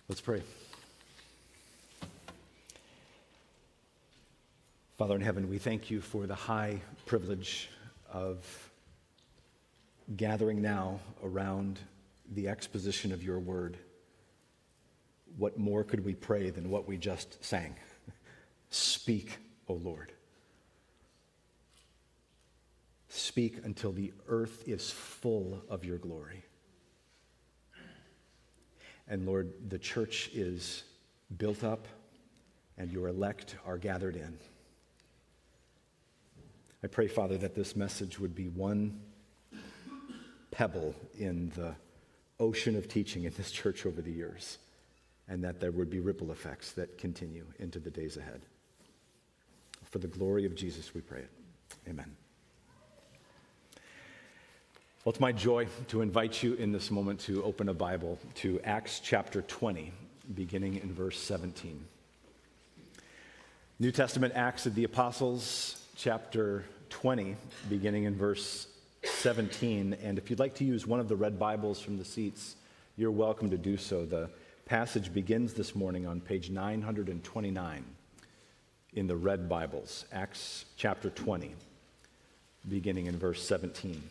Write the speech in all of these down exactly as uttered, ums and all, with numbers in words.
Let's pray. Father in heaven, we thank you for the high privilege of gathering now around the exposition of your word. What more could we pray than what we just sang? Speak, O Lord. Speak until the earth is full of your glory. And Lord, the church is built up and your elect are gathered in. I pray, Father, that this message would be one pebble in the ocean of teaching in this church over the years, and that there would be ripple effects that continue into the days ahead. For the glory of Jesus, we pray it. Amen. Well, it's my joy to invite you in this moment to open a Bible to Acts chapter twenty, beginning in verse seventeen. New Testament Acts of the Apostles, chapter twenty, beginning in verse seventeen. And if you'd like to use one of the red Bibles from the seats, you're welcome to do so. The passage begins this morning on page nine hundred twenty-nine in the red Bibles, Acts chapter twenty, beginning in verse seventeen.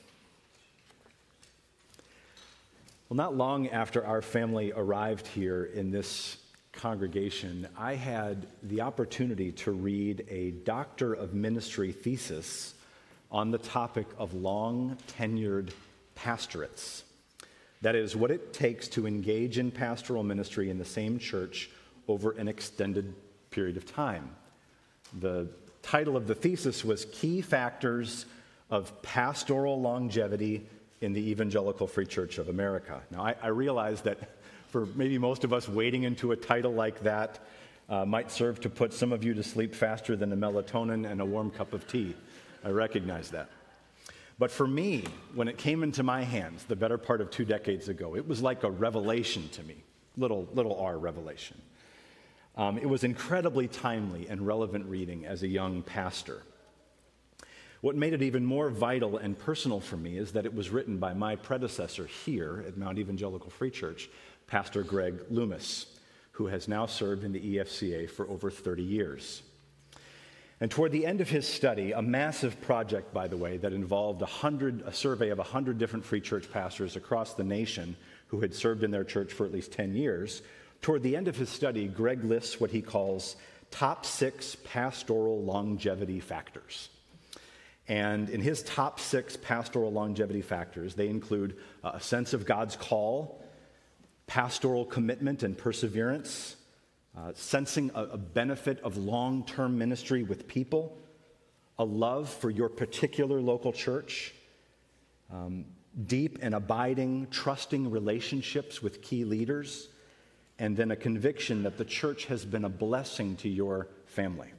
Well, not long after our family arrived here in this congregation, I had the opportunity to read a Doctor of Ministry thesis on the topic of long-tenured pastorates. That is, what it takes to engage in pastoral ministry in the same church over an extended period of time. The title of the thesis was Key Factors of Pastoral Longevity in the Evangelical Free Church of America. Now, I, I realize that for maybe most of us, wading into a title like that uh, might serve to put some of you to sleep faster than a melatonin and a warm cup of tea. I recognize that. But for me, when it came into my hands the better part of two decades ago, it was like a revelation to me, little, little r revelation. Um, it was incredibly timely and relevant reading as a young pastor. What made it even more vital and personal for me is that it was written by my predecessor here at Mount Evangelical Free Church, Pastor Greg Loomis, who has now served in the E F C A for over thirty years. And toward the end of his study, a massive project, by the way, that involved a, hundred, a survey of one hundred different free church pastors across the nation who had served in their church for at least ten years, toward the end of his study, Greg lists what he calls top six pastoral longevity factors. And in his top six pastoral longevity factors, they include a sense of God's call, pastoral commitment and perseverance, uh, sensing a, a benefit of long-term ministry with people, a love for your particular local church, um, deep and abiding, trusting relationships with key leaders, and then a conviction that the church has been a blessing to your family.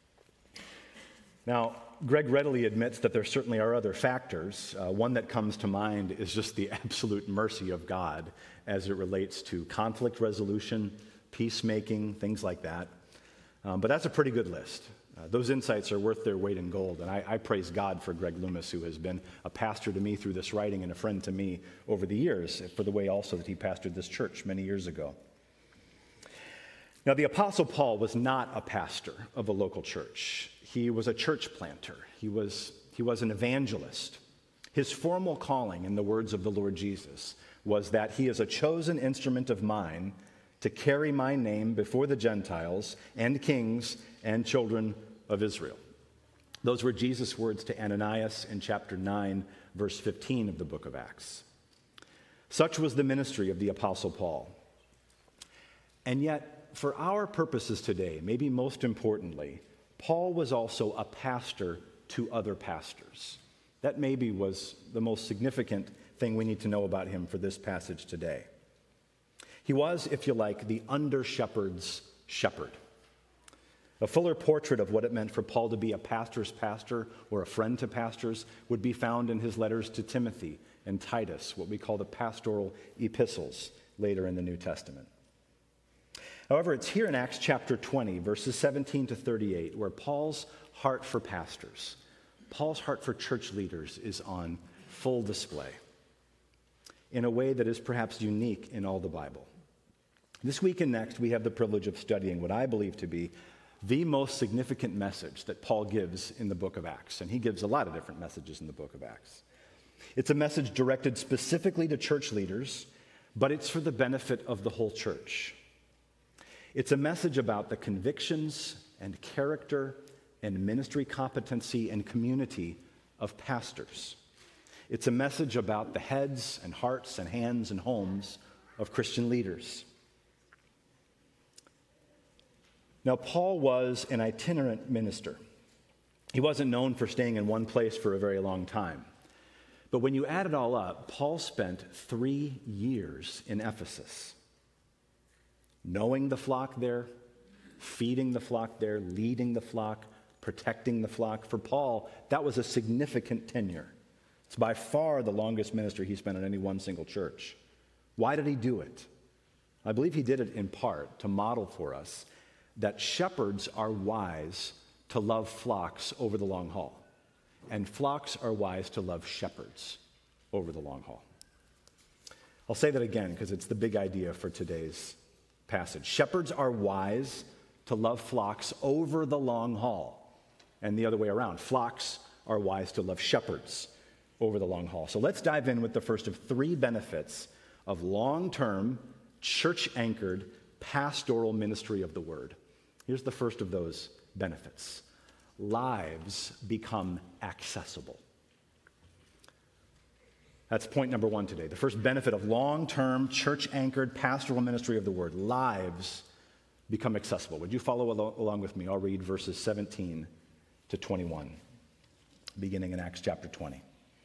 Now, Greg readily admits that there certainly are other factors. Uh, one that comes to mind is just the absolute mercy of God as it relates to conflict resolution, peacemaking, things like that. Um, but that's a pretty good list. Uh, those insights are worth their weight in gold, and I, I praise God for Greg Loomis, who has been a pastor to me through this writing and a friend to me over the years, for the way also that he pastored this church many years ago. Now, the Apostle Paul was not a pastor of a local church. He was a church planter. He was, he was an evangelist. His formal calling, in the words of the Lord Jesus, was that he is a chosen instrument of mine to carry my name before the Gentiles and kings and children of Israel. Those were Jesus' words to Ananias in chapter nine, verse fifteen of the book of Acts. Such was the ministry of the Apostle Paul. And yet, for our purposes today, maybe most importantly, Paul was also a pastor to other pastors. That maybe was the most significant thing we need to know about him for this passage today. He was, if you like, the under-shepherd's shepherd. A fuller portrait of what it meant for Paul to be a pastor's pastor or a friend to pastors would be found in his letters to Timothy and Titus, what we call the pastoral epistles later in the New Testament. However, it's here in Acts chapter twenty, verses seventeen to thirty-eight, where Paul's heart for pastors, Paul's heart for church leaders is on full display in a way that is perhaps unique in all the Bible. This week and next, we have the privilege of studying what I believe to be the most significant message that Paul gives in the book of Acts. And he gives a lot of different messages in the book of Acts. It's a message directed specifically to church leaders, but it's for the benefit of the whole church. It's a message about the convictions and character and ministry competency and community of pastors. It's a message about the heads and hearts and hands and homes of Christian leaders. Now, Paul was an itinerant minister. He wasn't known for staying in one place for a very long time. But when you add it all up, Paul spent three years in Ephesus, knowing the flock there, feeding the flock there, leading the flock, protecting the flock. For Paul, that was a significant tenure. It's by far the longest ministry he spent in any one single church. Why did he do it? I believe he did it in part to model for us that shepherds are wise to love flocks over the long haul, and flocks are wise to love shepherds over the long haul. I'll say that again because it's the big idea for today's passage. Shepherds are wise to love flocks over the long haul, and the other way around. Flocks are wise to love shepherds over the long haul. So let's dive in with the first of three benefits of long-term, church-anchored, pastoral ministry of the word. Here's the first of those benefits. Lives become accessible. That's point number one today. The first benefit of long-term, church-anchored, pastoral ministry of the word. Lives become accessible. Would you follow al- along with me? I'll read verses seventeen to twenty-one, beginning in Acts chapter twenty.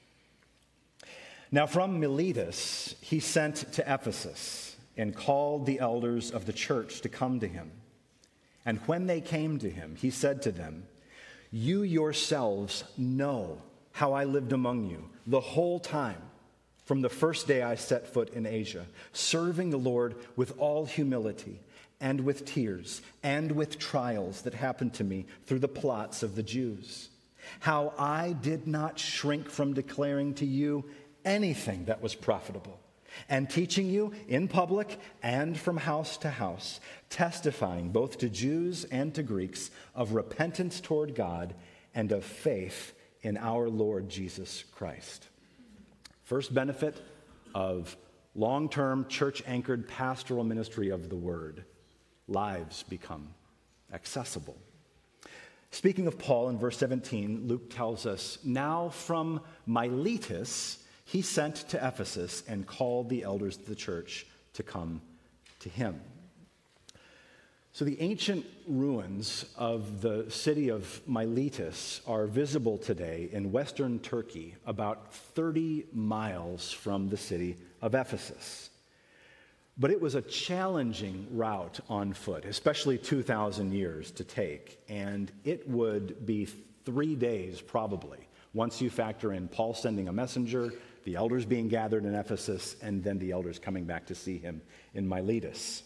Now from Miletus he sent to Ephesus and called the elders of the church to come to him. And when they came to him, he said to them, "You yourselves know how I lived among you the whole time, from the first day I set foot in Asia, serving the Lord with all humility and with tears and with trials that happened to me through the plots of the Jews. How I did not shrink from declaring to you anything that was profitable, and teaching you in public and from house to house, testifying both to Jews and to Greeks of repentance toward God and of faith in our Lord Jesus Christ." First benefit of long-term, church-anchored pastoral ministry of the word. Lives become accessible. Speaking of Paul, in verse seventeen, Luke tells us, "Now from Miletus he sent to Ephesus and called the elders of the church to come to him." So the ancient ruins of the city of Miletus are visible today in western Turkey, about thirty miles from the city of Ephesus. But it was a challenging route on foot, especially two thousand years to take, and it would be three days probably, once you factor in Paul sending a messenger, the elders being gathered in Ephesus, and then the elders coming back to see him in Miletus.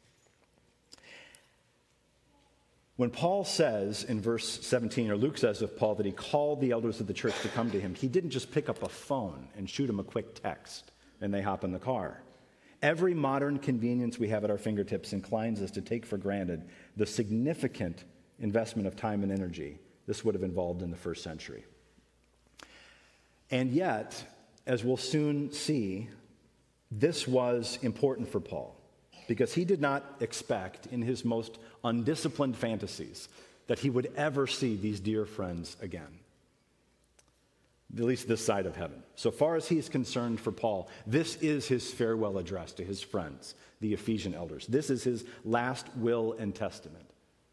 When Paul says in verse seventeen, or Luke says of Paul, that he called the elders of the church to come to him, he didn't just pick up a phone and shoot him a quick text and they hop in the car. Every modern convenience we have at our fingertips inclines us to take for granted the significant investment of time and energy this would have involved in the first century. And yet, as we'll soon see, this was important for Paul, because he did not expect in his most undisciplined fantasies that he would ever see these dear friends again, at least this side of heaven. So far as he is concerned for Paul, this is his farewell address to his friends, the Ephesian elders. This is his last will and testament.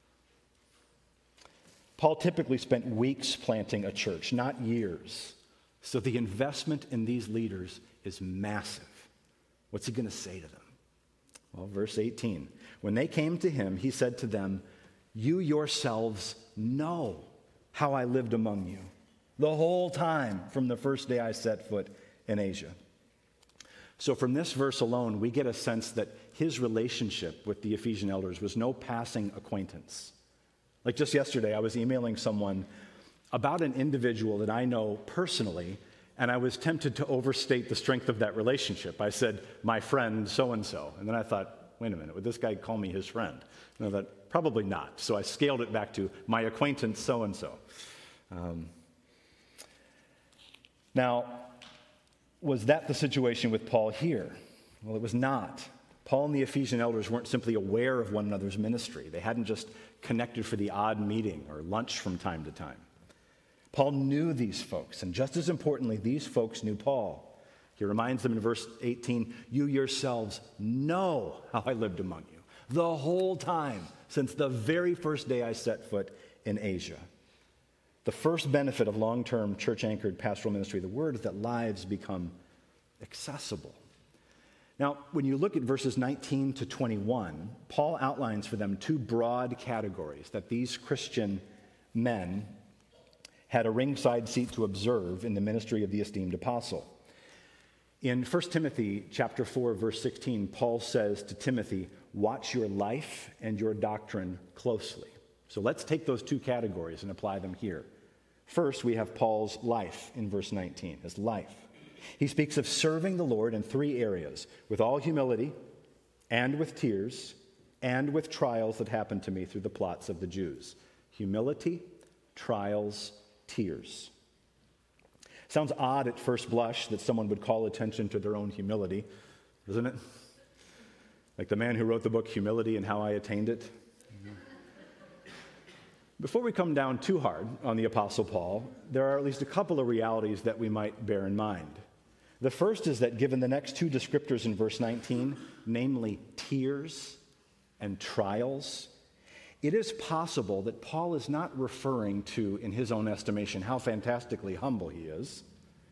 Paul typically spent weeks planting a church, not years. So the investment in these leaders is massive. What's he going to say to them? Well, verse eighteen, when they came to him, he said to them, "You yourselves know how I lived among you the whole time from the first day I set foot in Asia." So from this verse alone, we get a sense that his relationship with the Ephesian elders was no passing acquaintance. Like just yesterday, I was emailing someone about an individual that I know personally, and I was tempted to overstate the strength of that relationship. I said, "my friend so-and-so," and then I thought, wait a minute, would this guy call me his friend? And I thought, probably not. So I scaled it back to my acquaintance so-and-so. Um, now, was that the situation with Paul here? Well, it was not. Paul and the Ephesian elders weren't simply aware of one another's ministry. They hadn't just connected for the odd meeting or lunch from time to time. Paul knew these folks, and just as importantly, these folks knew Paul. He reminds them in verse eighteen, you yourselves know how I lived among you the whole time since the very first day I set foot in Asia. The first benefit of long-term church-anchored pastoral ministry, the word is that lives become accessible. Now, when you look at verses nineteen to twenty-one, Paul outlines for them two broad categories that these Christian men had a ringside seat to observe in the ministry of the esteemed apostle. In First Timothy chapter four, verse sixteen, Paul says to Timothy, watch your life and your doctrine closely. So let's take those two categories and apply them here. First, we have Paul's life in verse nineteen, his life. He speaks of serving the Lord in three areas, with all humility, and with tears, and with trials that happened to me through the plots of the Jews. Humility, trials, tears. Sounds odd at first blush that someone would call attention to their own humility, doesn't it? Like the man who wrote the book Humility and How I Attained It. Before we come down too hard on the Apostle Paul, there are at least a couple of realities that we might bear in mind. The first is that given the next two descriptors in verse nineteen, namely tears and trials, it is possible that Paul is not referring to, in his own estimation, how fantastically humble he is,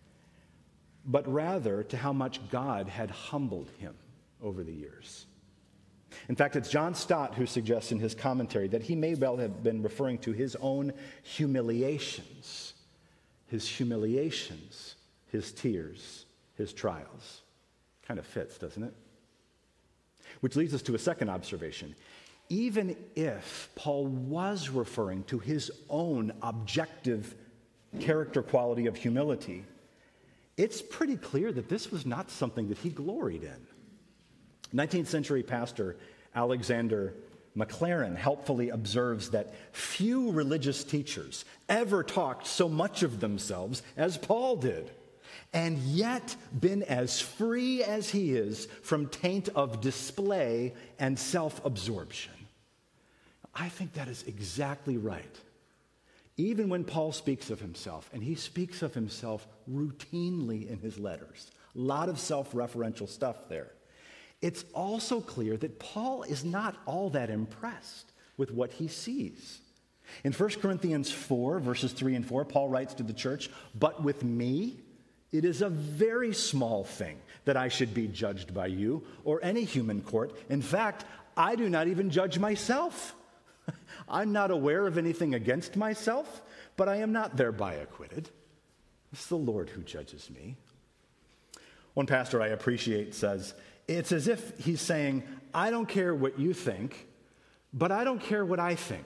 but rather to how much God had humbled him over the years. In fact, it's John Stott who suggests in his commentary that he may well have been referring to his own humiliations, his humiliations, his tears, his trials. Kind of fits, doesn't it? Which leads us to a second observation. Even if Paul was referring to his own objective character quality of humility, it's pretty clear that this was not something that he gloried in. nineteenth century pastor Alexander McLaren helpfully observes that few religious teachers ever talked so much of themselves as Paul did, and yet been as free as he is from taint of display and self-absorption. I think that is exactly right. Even when Paul speaks of himself, and he speaks of himself routinely in his letters, a lot of self-referential stuff there, it's also clear that Paul is not all that impressed with what he sees. In First Corinthians four, verses three and four, Paul writes to the church, "But with me, it is a very small thing that I should be judged by you or any human court. In fact, I do not even judge myself. I'm not aware of anything against myself, but I am not thereby acquitted. It's the Lord who judges me." One pastor I appreciate says, it's as if he's saying, I don't care what you think, but I don't care what I think.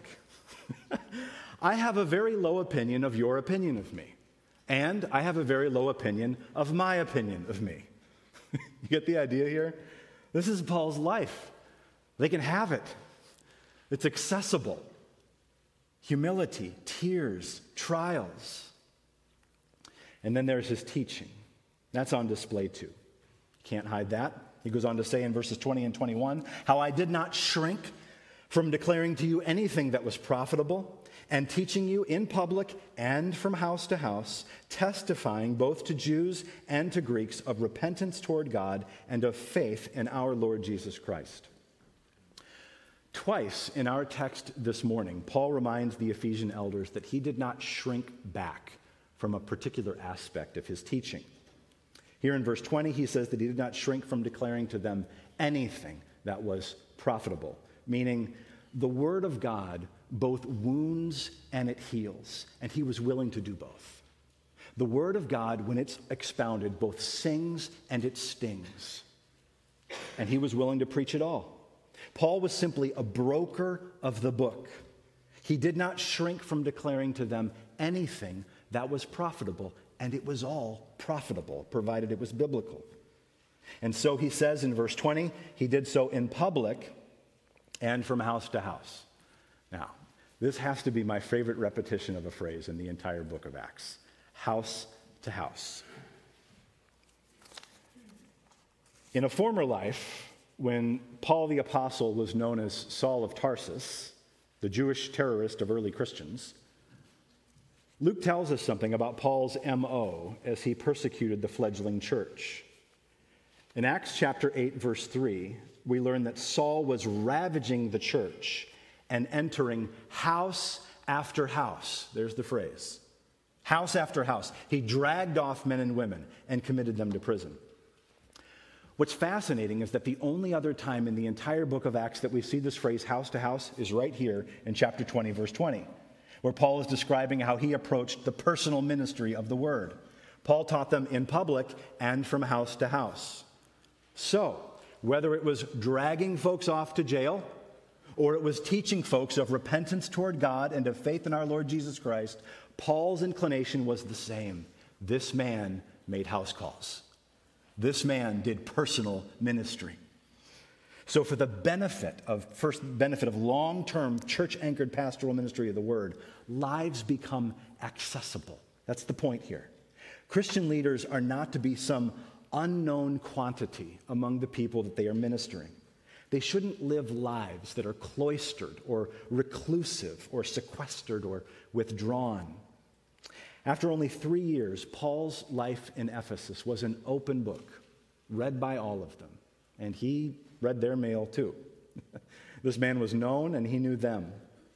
I have a very low opinion of your opinion of me, and I have a very low opinion of my opinion of me. You get the idea here? This is Paul's life. They can have it. It's accessible. Humility, tears, trials. And then there's his teaching. That's on display too. Can't hide that. He goes on to say in verses twenty and twenty-one, how I did not shrink from declaring to you anything that was profitable, and teaching you in public and from house to house, testifying both to Jews and to Greeks of repentance toward God and of faith in our Lord Jesus Christ. Twice in our text this morning, Paul reminds the Ephesian elders that he did not shrink back from a particular aspect of his teaching. Here in verse twenty, he says that he did not shrink from declaring to them anything that was profitable, meaning the word of God both wounds and it heals, and he was willing to do both. The word of God, when it's expounded, both sings and it stings, and he was willing to preach it all. Paul was simply a broker of the book. He did not shrink from declaring to them anything that was profitable, and it was all profitable, provided it was biblical. And so he says in verse twenty, he did so in public and from house to house. Now, this has to be my favorite repetition of a phrase in the entire book of Acts. House to house. In a former life, when Paul the Apostle was known as Saul of Tarsus, the Jewish terrorist of early Christians, Luke tells us something about Paul's M O as he persecuted the fledgling church. In Acts chapter eight, verse three, we learn that Saul was ravaging the church and entering house after house. There's the phrase. House after house. He dragged off men and women and committed them to prison. What's fascinating is that the only other time in the entire book of Acts that we see this phrase house to house is right here in chapter twenty, verse twenty, where Paul is describing how he approached the personal ministry of the word. Paul taught them in public and from house to house. So, whether it was dragging folks off to jail, or it was teaching folks of repentance toward God and of faith in our Lord Jesus Christ, Paul's inclination was the same. This man made house calls. This man did personal ministry. So for the benefit of, first benefit of long-term church-anchored pastoral ministry of the word, lives become accessible. That's the point here. Christian leaders are not to be some unknown quantity among the people that they are ministering. They shouldn't live lives that are cloistered or reclusive or sequestered or withdrawn. After only three years, Paul's life in Ephesus was an open book, read by all of them. And he read their mail too. This man was known and he knew them.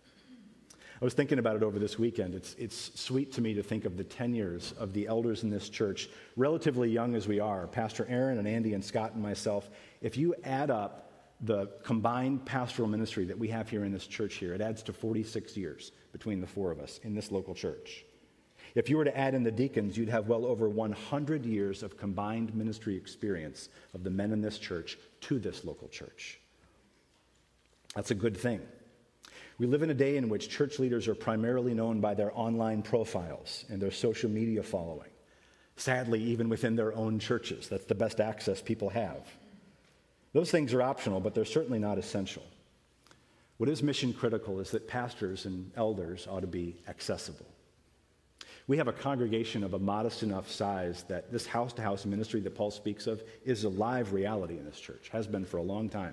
I was thinking about it over this weekend. It's, it's sweet to me to think of the tenures of the elders in this church, relatively young as we are, Pastor Aaron and Andy and Scott and myself. If you add up the combined pastoral ministry that we have here in this church here, it adds to forty-six years between the four of us in this local church. If you were to add in the deacons, you'd have well over one hundred years of combined ministry experience of the men in this church to this local church. That's a good thing. We live in a day in which church leaders are primarily known by their online profiles and their social media following. Sadly, even within their own churches, that's the best access people have. Those things are optional, but they're certainly not essential. What is mission critical is that pastors and elders ought to be accessible. We have a congregation of a modest enough size that this house-to-house ministry that Paul speaks of is a live reality in this church, has been for a long time.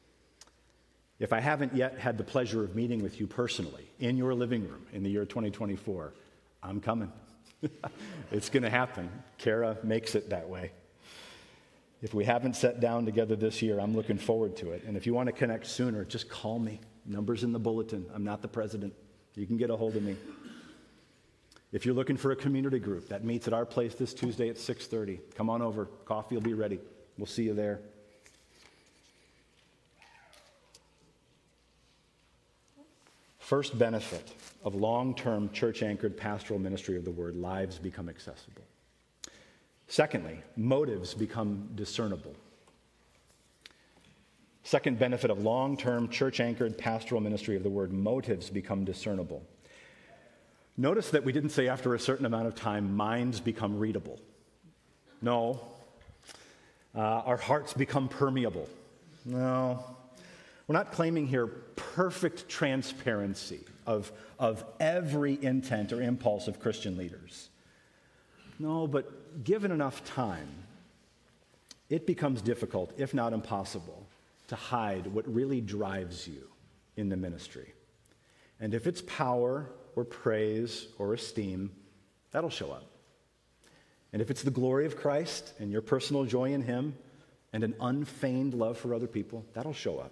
If I haven't yet had the pleasure of meeting with you personally in your living room in the year twenty twenty-four, I'm coming. It's going to happen. Kara makes it that way. If we haven't sat down together this year, I'm looking forward to it. And if you want to connect sooner, just call me. Number's in the bulletin. I'm not the president. You can get a hold of me. If you're looking for a community group that meets at our place this Tuesday at six thirty, come on over. Coffee will be ready. We'll see you there. First benefit of long-term church-anchored pastoral ministry of the word, lives become accessible. Secondly, motives become discernible. Second benefit of long-term church-anchored pastoral ministry of the word, motives become discernible. Notice that we didn't say after a certain amount of time, minds become readable. No. Uh, our hearts become permeable. No. We're not claiming here perfect transparency of, of every intent or impulse of Christian leaders. No, but given enough time, it becomes difficult, if not impossible, to hide what really drives you in the ministry. And if it's power or praise or esteem, that'll show up. And if it's the glory of Christ and your personal joy in Him and an unfeigned love for other people, that'll show up.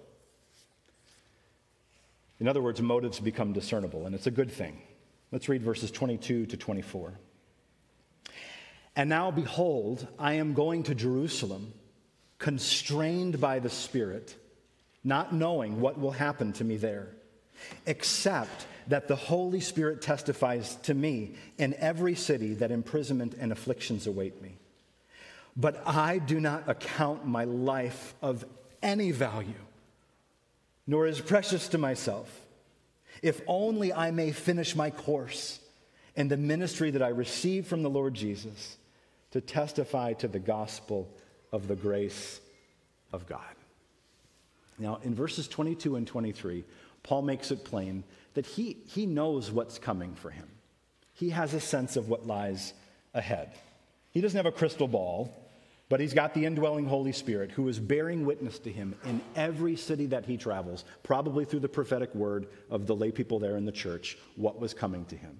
In other words, motives become discernible, and it's a good thing. Let's read verses twenty-two to twenty-four. And now, behold, I am going to Jerusalem, constrained by the Spirit, not knowing what will happen to me there, except that the Holy Spirit testifies to me in every city that imprisonment and afflictions await me. But I do not account my life of any value, nor is precious to myself, if only I may finish my course in the ministry that I received from the Lord Jesus to testify to the gospel of the grace of God. Now, in verses twenty-two and twenty-three, Paul makes it plain that he, he knows what's coming for him. He has a sense of what lies ahead. He doesn't have a crystal ball, but he's got the indwelling Holy Spirit who is bearing witness to him in every city that he travels, probably through the prophetic word of the lay people there in the church, what was coming to him.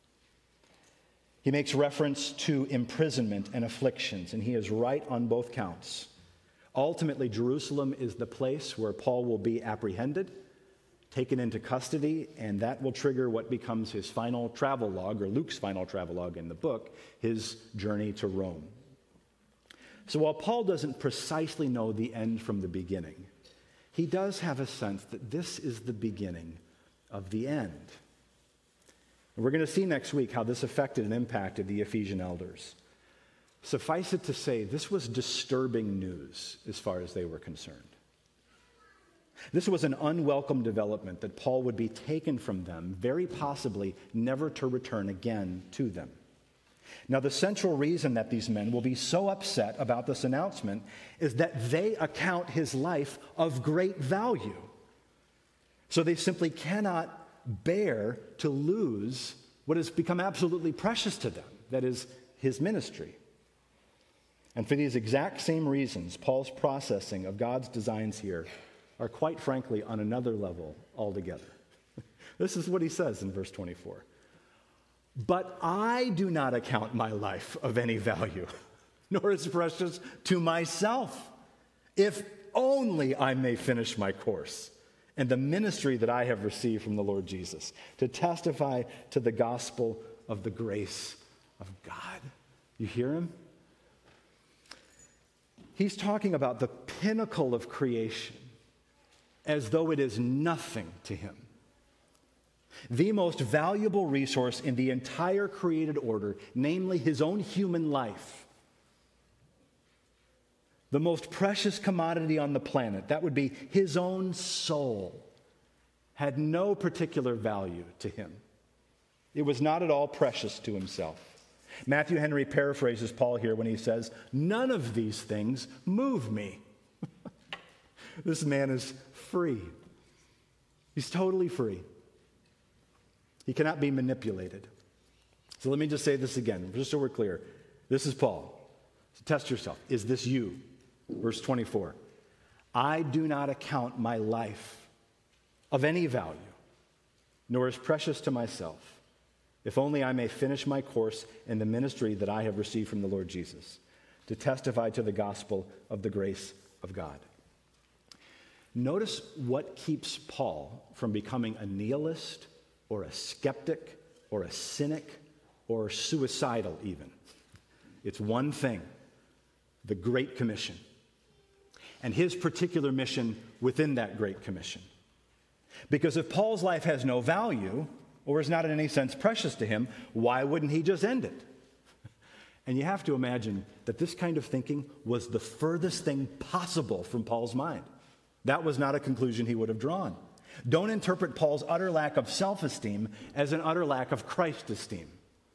He makes reference to imprisonment and afflictions, and he is right on both counts. Ultimately, Jerusalem is the place where Paul will be apprehended, taken into custody, and that will trigger what becomes his final travel log, or Luke's final travel log in the book, his journey to Rome. So while Paul doesn't precisely know the end from the beginning, he does have a sense that this is the beginning of the end. And we're going to see next week how this affected and impacted the Ephesian elders. Suffice it to say, this was disturbing news as far as they were concerned. This was an unwelcome development that Paul would be taken from them, very possibly never to return again to them. Now, the central reason that these men will be so upset about this announcement is that they account his life of great value. So they simply cannot bear to lose what has become absolutely precious to them, that is, his ministry. And for these exact same reasons, Paul's processing of God's designs here are quite frankly on another level altogether. This is what he says in verse twenty-four. But I do not account my life of any value, nor is precious to myself, if only I may finish my course and the ministry that I have received from the Lord Jesus, to testify to the gospel of the grace of God. You hear him? He's talking about the pinnacle of creation as though it is nothing to him. The most valuable resource in the entire created order, namely his own human life. The most precious commodity on the planet, that would be his own soul, had no particular value to him. It was not at all precious to himself. Matthew Henry paraphrases Paul here when he says, "None of these things move me." This man is free. He's totally free. He cannot be manipulated. So let me just say this again, just so we're clear. This is Paul. So test yourself. Is this you? Verse twenty-four. I do not account my life of any value, nor is precious to myself, if only I may finish my course in the ministry that I have received from the Lord Jesus, to testify to the gospel of the grace of God. Notice what keeps Paul from becoming a nihilist or a skeptic or a cynic or suicidal even. It's one thing, the Great Commission, and his particular mission within that Great Commission. Because if Paul's life has no value, or is not in any sense precious to him, why wouldn't he just end it? And you have to imagine that this kind of thinking was the furthest thing possible from Paul's mind. That was not a conclusion he would have drawn. Don't interpret Paul's utter lack of self-esteem as an utter lack of Christ esteem.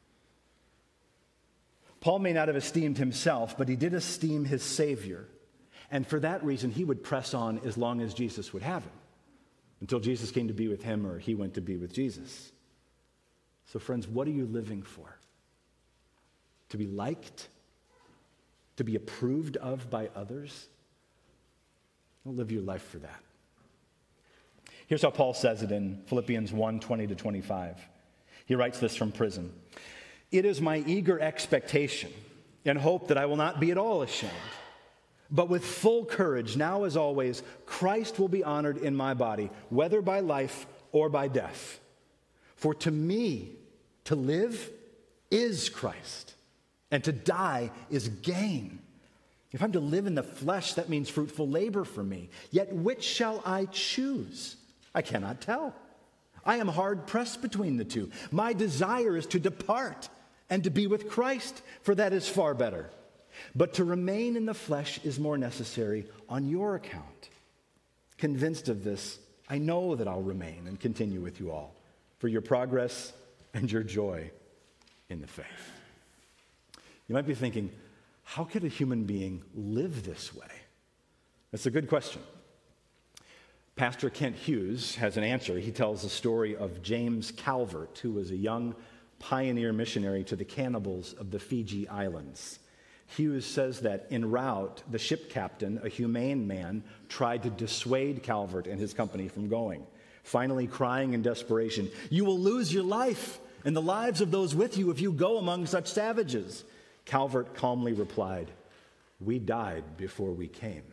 Paul may not have esteemed himself, but he did esteem his Savior. And for that reason, he would press on as long as Jesus would have him, until Jesus came to be with him or he went to be with Jesus. So friends, what are you living for? To be liked? To be approved of by others? Don't live your life for that. Here's how Paul says it in Philippians one, twenty to twenty-five. He writes this from prison. It is my eager expectation and hope that I will not be at all ashamed, but with full courage, now as always, Christ will be honored in my body, whether by life or by death. For to me, to live is Christ, and to die is gain. If I'm to live in the flesh, that means fruitful labor for me. Yet which shall I choose? I cannot tell. I am hard pressed between the two. My desire is to depart and to be with Christ, for that is far better. But to remain in the flesh is more necessary on your account. Convinced of this, I know that I'll remain and continue with you all for your progress and your joy in the faith. You might be thinking, How could a human being live this way? That's a good question. Pastor Kent Hughes has an answer. He tells the story of James Calvert, who was a young pioneer missionary to the cannibals of the Fiji Islands. Hughes says that en route, the ship captain, a humane man, tried to dissuade Calvert and his company from going. Finally, crying in desperation, "You will lose your life and the lives of those with you if you go among such savages." Calvert calmly replied, "We died before we came."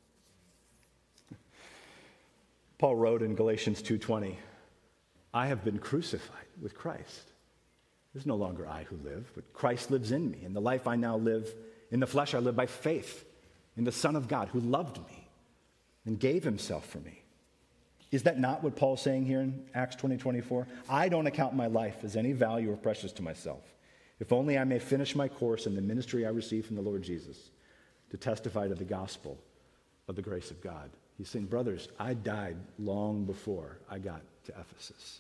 Paul wrote in Galatians two twenty, "I have been crucified with Christ. It is no longer I who live, but Christ lives in me. And the life I now live in the flesh, I live by faith in the Son of God who loved me and gave himself for me." Is that not what Paul's saying here in Acts twenty twenty-four? I don't account my life as any value or precious to myself, if only I may finish my course in the ministry I received from the Lord Jesus to testify to the gospel of the grace of God. He's saying, brothers, I died long before I got to Ephesus.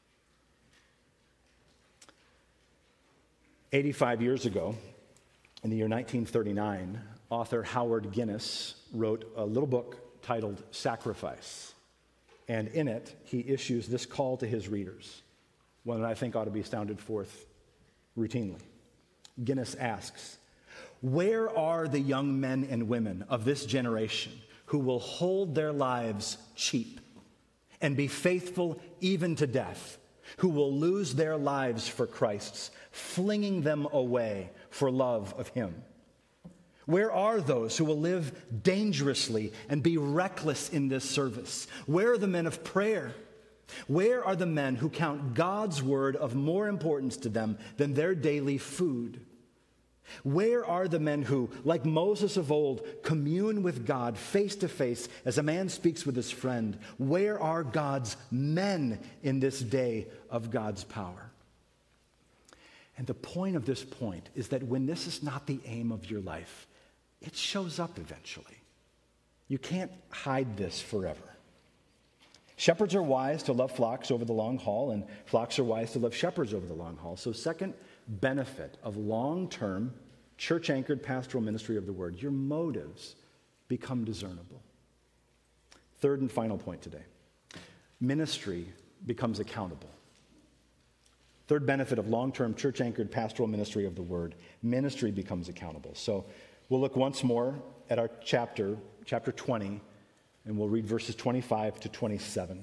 eighty-five years ago, in the year nineteen thirty-nine, author Howard Guinness wrote a little book titled Sacrifice. And in it, he issues this call to his readers, one that I think ought to be sounded forth routinely. Guinness asks, "Where are the young men and women of this generation who will hold their lives cheap and be faithful even to death, who will lose their lives for Christ's, flinging them away for love of him? Where are those who will live dangerously and be reckless in this service? Where are the men of prayer? Where are the men who count God's word of more importance to them than their daily food? Where are the men who, like Moses of old, commune with God face to face as a man speaks with his friend? Where are God's men in this day of God's power?" And the point of this point is that when this is not the aim of your life, it shows up eventually. You can't hide this forever. Shepherds are wise to love flocks over the long haul, and flocks are wise to love shepherds over the long haul. So second benefit of long-term, church-anchored pastoral ministry of the word, your motives become discernible. Third and final point today, ministry becomes accountable. Third benefit of long-term, church-anchored pastoral ministry of the word, ministry becomes accountable. So we'll look once more at our chapter, chapter twenty, and we'll read verses twenty-five to twenty-seven.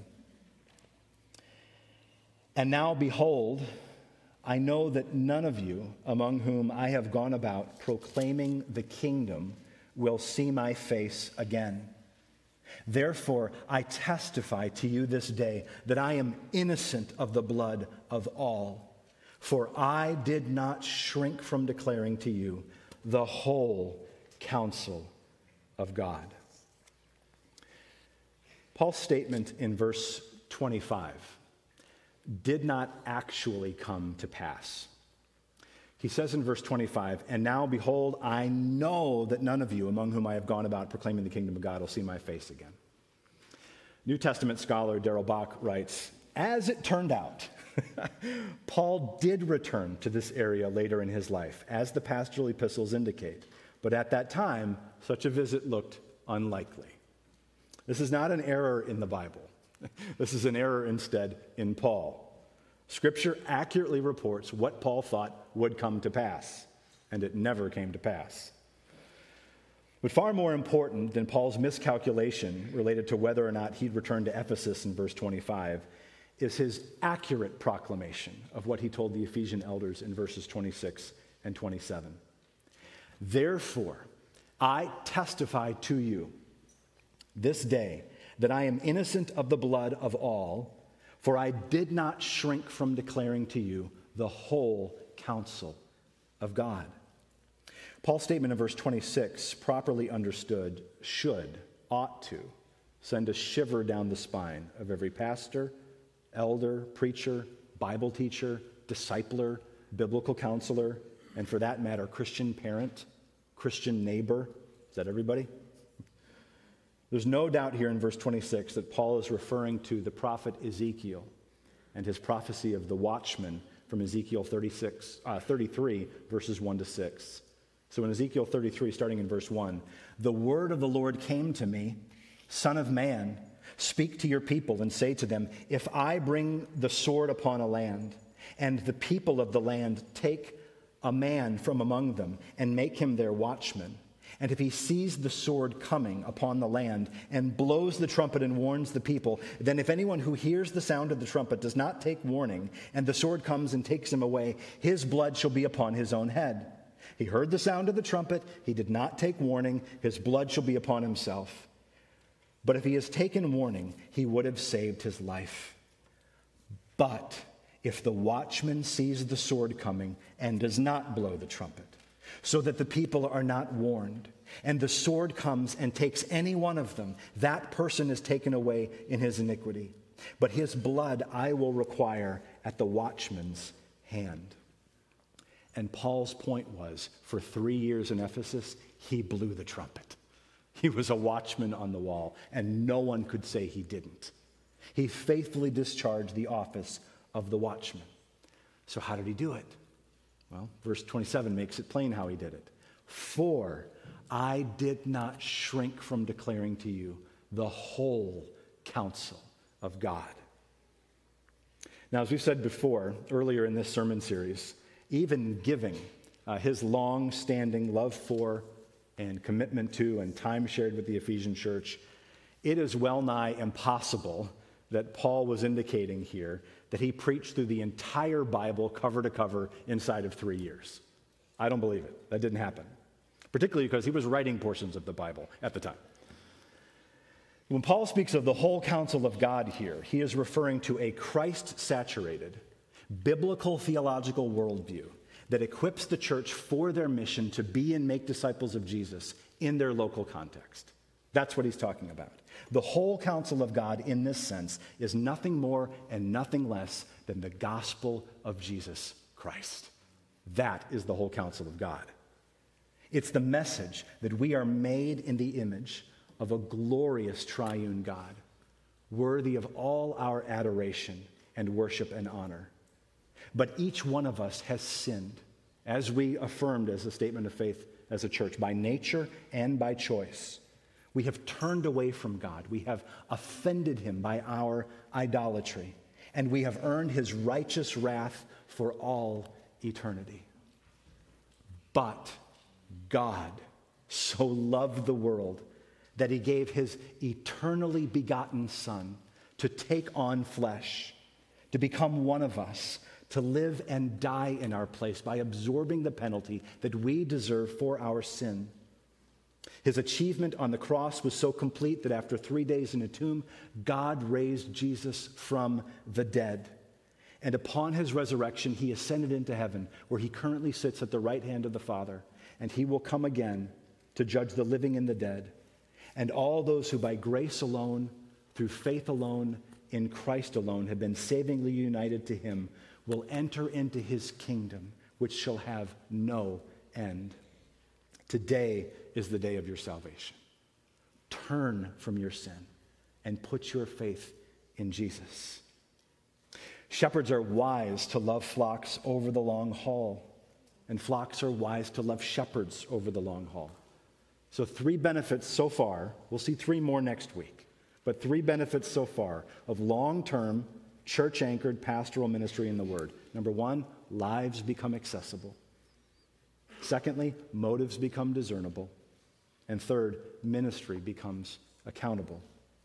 "And now, behold, I know that none of you among whom I have gone about proclaiming the kingdom will see my face again. Therefore, I testify to you this day that I am innocent of the blood of all. For I did not shrink from declaring to you the whole counsel of God." Paul's statement in verse twenty-five did not actually come to pass. He says in verse twenty-five, "And now, behold, I know that none of you among whom I have gone about proclaiming the kingdom of God will see my face again." New Testament scholar Darrell Bock writes, "As it turned out, Paul did return to this area later in his life, as the pastoral epistles indicate. But at that time, such a visit looked unlikely." This is not an error in the Bible. This is an error instead in Paul. Scripture accurately reports what Paul thought would come to pass, and it never came to pass. But far more important than Paul's miscalculation related to whether or not he'd return to Ephesus in verse twenty-five is his accurate proclamation of what he told the Ephesian elders in verses twenty-six and twenty-seven. "Therefore, I testify to you this day that I am innocent of the blood of all, for I did not shrink from declaring to you the whole counsel of God." Paul's statement in verse twenty-six, properly understood, should, ought to, send a shiver down the spine of every pastor, elder, preacher, Bible teacher, discipler, biblical counselor, and for that matter, Christian parent, Christian neighbor. Is that everybody? There's no doubt here in verse twenty-six that Paul is referring to the prophet Ezekiel and his prophecy of the watchman from Ezekiel thirty-six, uh, thirty-three, verses one to six. So in Ezekiel thirty-three, starting in verse one, the word of the Lord came to me, Son of man, speak to your people and say to them, if I bring the sword upon a land, and the people of the land take a man from among them and make him their watchman, and if he sees the sword coming upon the land and blows the trumpet and warns the people, then if anyone who hears the sound of the trumpet does not take warning, and the sword comes and takes him away, his blood shall be upon his own head. He heard the sound of the trumpet, he did not take warning, his blood shall be upon himself. But if he has taken warning, he would have saved his life. But if the watchman sees the sword coming and does not blow the trumpet, so that the people are not warned, and the sword comes and takes any one of them, that person is taken away in his iniquity. But his blood I will require at the watchman's hand. And Paul's point was, for three years in Ephesus, he blew the trumpet. He was a watchman on the wall, and no one could say he didn't. He faithfully discharged the office of the watchman. So how did he do it? Well, verse twenty-seven makes it plain how he did it. For I did not shrink from declaring to you the whole counsel of God. Now, as we said before, earlier in this sermon series, even giving uh, his long-standing love for and commitment to and time shared with the Ephesian church, it is well nigh impossible that Paul was indicating here that he preached through the entire Bible cover to cover inside of three years. I don't believe it. That didn't happen, particularly because he was writing portions of the Bible at the time. When Paul speaks of the whole counsel of God here, he is referring to a Christ-saturated, biblical theological worldview that equips the church for their mission to be and make disciples of Jesus in their local context. That's what he's talking about. The whole counsel of God in this sense is nothing more and nothing less than the gospel of Jesus Christ. That is the whole counsel of God. It's the message that we are made in the image of a glorious triune God, worthy of all our adoration and worship and honor. But each one of us has sinned, as we affirmed as a statement of faith as a church, by nature and by choice. We have turned away from God. We have offended him by our idolatry, and we have earned his righteous wrath for all eternity. But God so loved the world that he gave his eternally begotten Son to take on flesh, to become one of us, to live and die in our place by absorbing the penalty that we deserve for our sin. His achievement on the cross was so complete that after three days in a tomb, God raised Jesus from the dead. And upon his resurrection, he ascended into heaven, where he currently sits at the right hand of the Father. And he will come again to judge the living and the dead. And all those who by grace alone, through faith alone, in Christ alone, have been savingly united to him, will enter into his kingdom, which shall have no end. Today is the day of your salvation. Turn from your sin and put your faith in Jesus. Shepherds are wise to love flocks over the long haul, and flocks are wise to love shepherds over the long haul. So three benefits so far, we'll see three more next week, but three benefits so far of long-term, church-anchored pastoral ministry in the Word. Number one, lives become accessible. Secondly, motives become discernible. And third, ministry becomes accountable.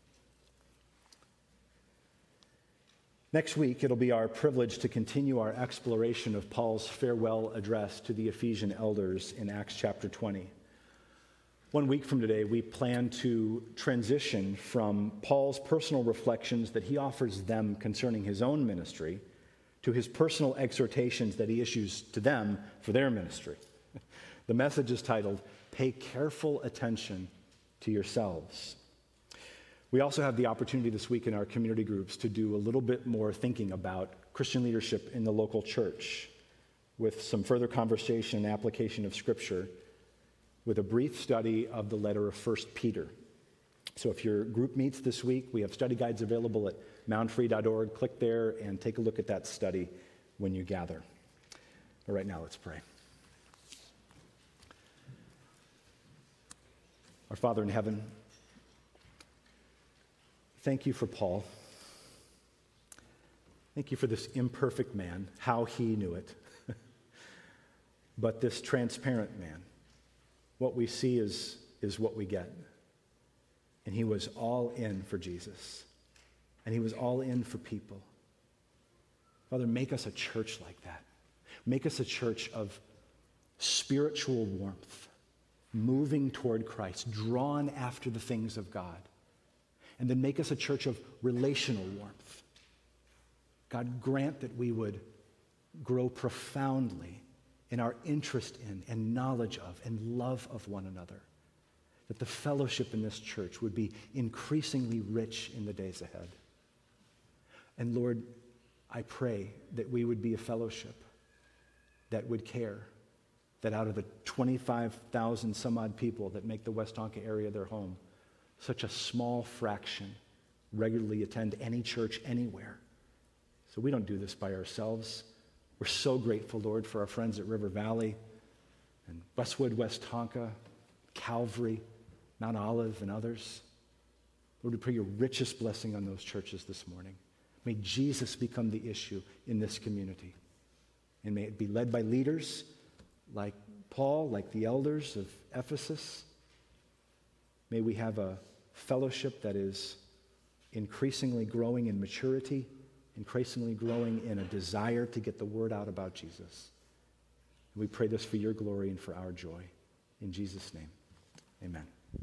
Next week, it'll be our privilege to continue our exploration of Paul's farewell address to the Ephesian elders in Acts chapter twenty. One week from today, we plan to transition from Paul's personal reflections that he offers them concerning his own ministry to his personal exhortations that he issues to them for their ministry. The message is titled, "Pay Careful Attention to Yourselves." We also have the opportunity this week in our community groups to do a little bit more thinking about Christian leadership in the local church with some further conversation and application of Scripture, with a brief study of the letter of First Peter. So if your group meets this week, we have study guides available at mount free dot org. Click there and take a look at that study when you gather. But right now, let's pray. Our Father in heaven, thank you for Paul. Thank you for this imperfect man, how he knew it. But this transparent man, what we see is, is what we get. And he was all in for Jesus. And he was all in for people. Father, make us a church like that. Make us a church of spiritual warmth, moving toward Christ, drawn after the things of God. And then make us a church of relational warmth. God, grant that we would grow profoundly in our interest in and knowledge of and love of one another. That the fellowship in this church would be increasingly rich in the days ahead. And Lord, I pray that we would be a fellowship that would care, that out of the twenty-five thousand some odd people that make the Westonka area their home, such a small fraction regularly attend any church anywhere. So we don't do this by ourselves. We're so grateful, Lord, for our friends at River Valley and Westwood, Westonka, Calvary, Mount Olive, and others. Lord, we pray your richest blessing on those churches this morning. May Jesus become the issue in this community. And may it be led by leaders like Paul, like the elders of Ephesus. May we have a fellowship that is increasingly growing in maturity, increasingly growing in a desire to get the word out about Jesus. And we pray this for your glory and for our joy. In Jesus' name, amen.